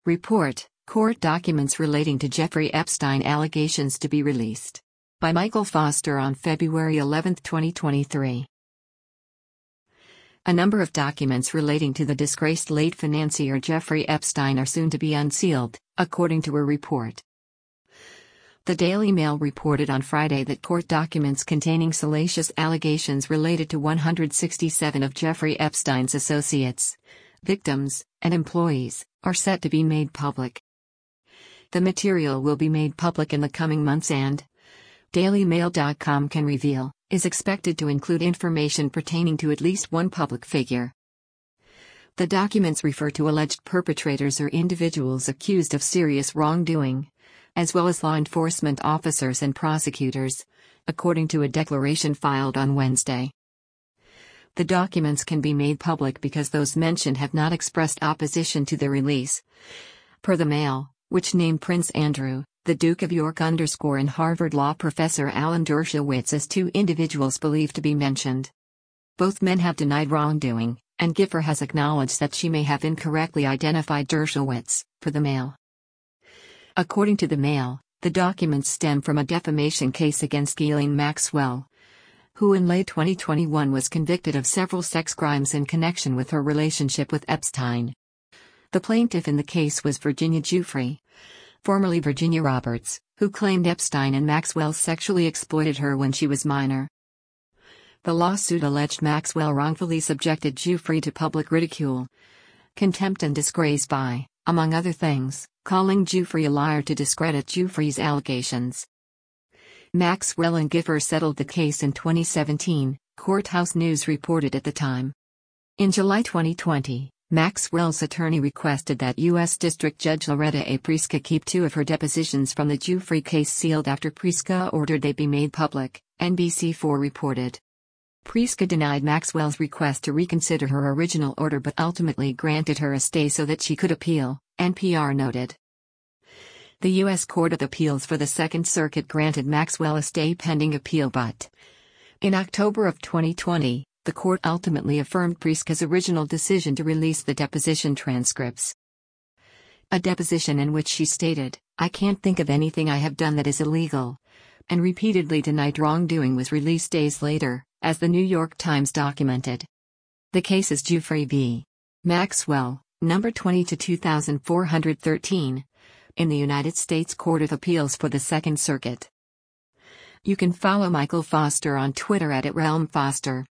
Report: Court documents relating to Jeffrey Epstein allegations to be released. By Michael Foster on February 11, 2023. A number of documents relating to the disgraced late financier Jeffrey Epstein are soon to be unsealed, according to a report. The Daily Mail reported on Friday that court documents containing salacious allegations related to 167 of Jeffrey Epstein's associates, victims, and employees are set to be made public. The material will be made public in the coming months and, DailyMail.com can reveal, is expected to include information pertaining to at least one public figure. The documents refer to alleged perpetrators or individuals accused of serious wrongdoing, as well as law enforcement officers and prosecutors, according to a declaration filed on Wednesday. The documents can be made public because those mentioned have not expressed opposition to their release, per the Mail, which named Prince Andrew, the Duke of York and Harvard law professor Alan Dershowitz as two individuals believed to be mentioned. Both men have denied wrongdoing, and Giffer has acknowledged that she may have incorrectly identified Dershowitz, per the Mail. According to the Mail, the documents stem from a defamation case against Ghislaine Maxwell, who in late 2021 was convicted of several sex crimes in connection with her relationship with Epstein. The plaintiff in the case was Virginia Giuffre, formerly Virginia Roberts, who claimed Epstein and Maxwell sexually exploited her when she was minor. The lawsuit alleged Maxwell wrongfully subjected Giuffre to public ridicule, contempt and disgrace by, among other things, calling Giuffre a liar to discredit Giuffre's allegations. Maxwell and Giffer settled the case in 2017, Courthouse News reported at the time. In July 2020, Maxwell's attorney requested that U.S. District Judge Loretta A. Priska keep two of her depositions from the Giuffre case sealed after Priska ordered they be made public, NBC4 reported. Priska denied Maxwell's request to reconsider her original order but ultimately granted her a stay so that she could appeal, NPR noted. The U.S. Court of Appeals for the Second Circuit granted Maxwell a stay pending appeal but, in October of 2020, the court ultimately affirmed Priska's original decision to release the deposition transcripts. A deposition in which she stated, "I can't think of anything I have done that is illegal," and repeatedly denied wrongdoing was released days later, as the New York Times documented. The case is Giuffre v. Maxwell, number 20-2413. In the United States Court of Appeals for the Second Circuit. You can follow Michael Foster on Twitter @RealmFoster.